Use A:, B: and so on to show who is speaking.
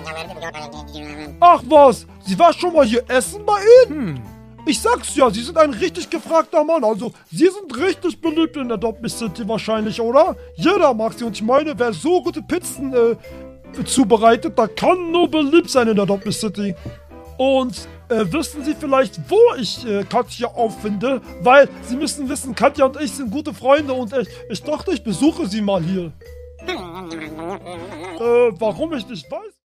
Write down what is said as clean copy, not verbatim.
A: Ach was, sie war schon mal hier essen bei Ihnen? Ich sag's ja, Sie sind ein richtig gefragter Mann. Also, Sie sind richtig beliebt in der Doppel City wahrscheinlich, oder? Jeder mag Sie und ich meine, wer so gute Pizzen zubereitet, der kann nur beliebt sein in der Doppel City. Und wissen Sie vielleicht, wo ich Katja auffinde? Weil Sie müssen wissen, Katja und ich sind gute Freunde und ich dachte, ich besuche Sie mal hier. Warum ich nicht weiß?